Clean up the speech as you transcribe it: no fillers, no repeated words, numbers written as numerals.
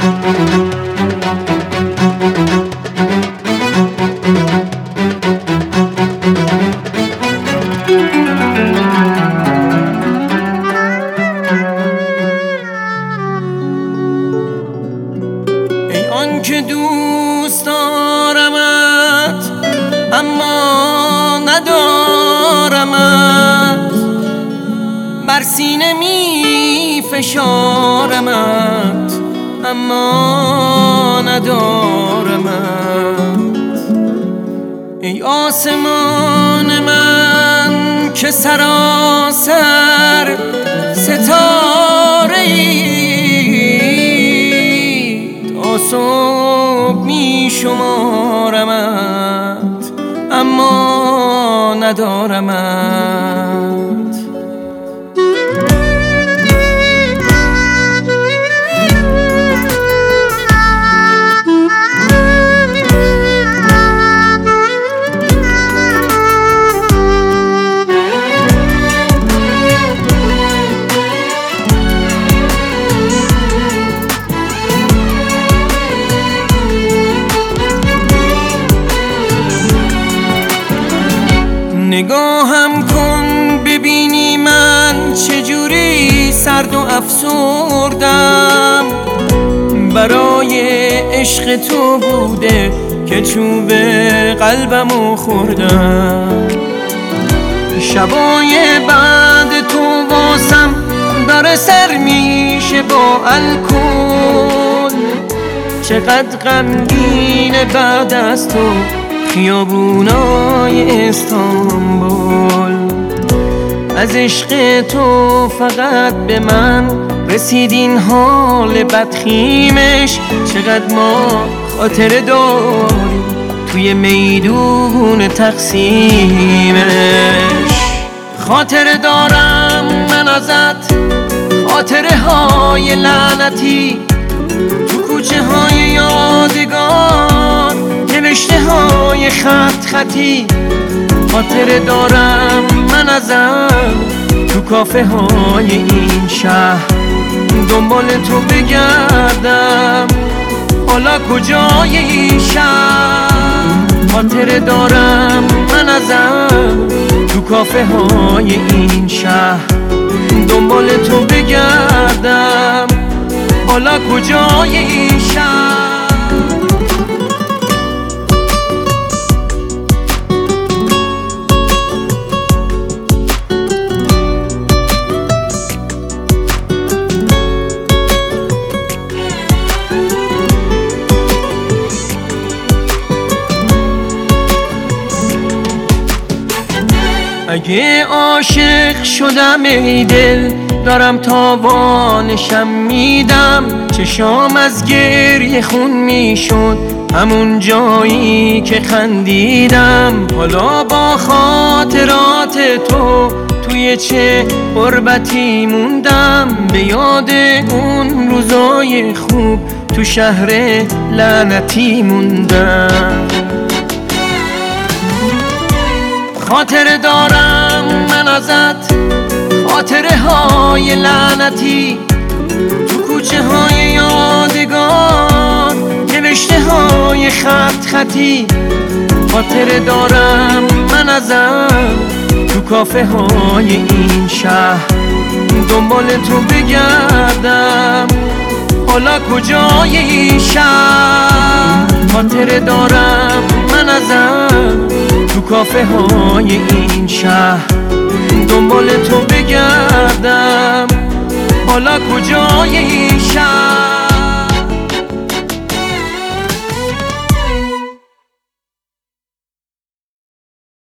ای آن که دوست دارمت اما ندارمت، بر سینه می فشارمت اما ندارمت. ای آسمان من که سراسر ستاره ای، تا صبح می شمارمت اما ندارمت. نگاهم کن ببینی من چجوری سرد و افسردم، برای عشق تو بوده که چوب قلبمو خوردم. شبای بعد تو واسم داره سر میشه با الکل، چقدر غمگینه بعد از تو خیابونای استانبول. از عشق تو فقط به من رسید این حال بدخیمش، چقدر ما خاطره داریم توی میدون تقسیمش. خاطره دارم من ازت، خاطره های لعنتی تو کوچه های یادگار، نوشته های خط خطی. خاطره دارم من ازم تو کافه های این شهر، دنبال تو بگردم حالا کجای این شهر. خاطره دارم من ازم تو کافه های این شهر، دنبال تو بگردم حالا کجای این شهر. اگه عاشق شدم ای دل، دارم تاوانشم میدم. چشام از گریه خون میشد همون جایی که خندیدم. حالا با خاطرات تو توی چه غربتی موندم، به یاد اون روزای خوب تو شهر لعنتی موندم. خاطره دارم من ازت، خاطره های لعنتی تو کوچه های یادگار، نوشته های خط خطی. خاطره دارم من ازت تو کافه های این شهر، دنبال تو بگردم حالا کجای این شهر. خاطره دارم من ازت تو کافه های این شهر، دنبال تو بگردم حالا کجای این شهر.